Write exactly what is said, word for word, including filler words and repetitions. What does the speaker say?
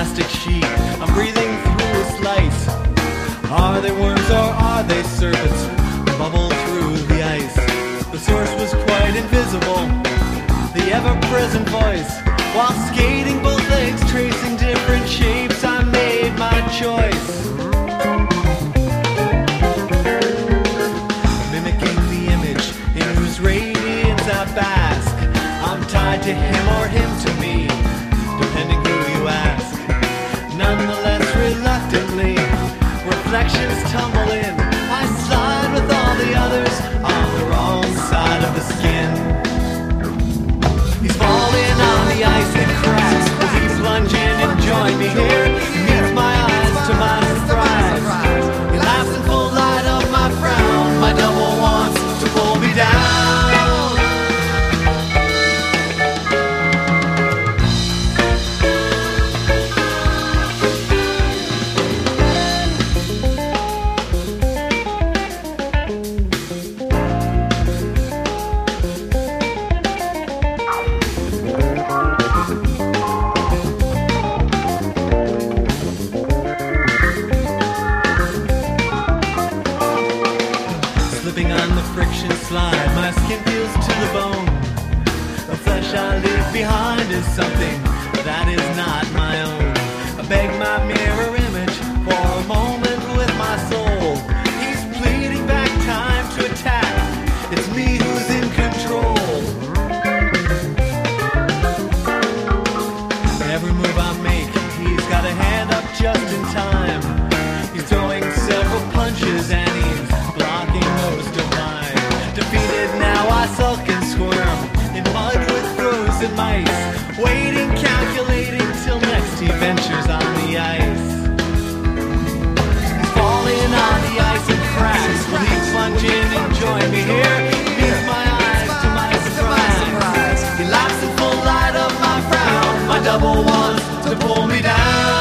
plastic sheet. I'm breathing through a slice. Are they worms or are they serpents? Bubble through the ice. The source was quite invisible, the ever-present voice. While skating both legs, tracing different shapes, I made my choice. Mimicking the image in whose radiance I bask. I'm tied to him or him to me, depending who you ask. Nonetheless, reluctantly, reflections tumble in. I slide with all the others on the wrong side of the skin. He's falling on the ice and cracks. Will he plunge in and join me here? He meets my eyes to my surprise. He laughs in full light of my frown. My double wants to pull me down. Slide, my skin feels to the bone. The flesh I leave behind is something that is not my own. I beg my mirror image for a moment with my soul. He's pleading back time to attack. It's me who's in control. Every move I make, he's got a hand up just in time. He's throwing several punches and he's blocking most of mine. Defeated now, I sulk and squirm in mud with frozen mice, waiting, calculating till next he ventures on the ice. He's falling on the ice and cracks. Will he plunge in and join me here? He meets my eyes to my surprise. He laughs in full light of my frown. My double wants to pull me down.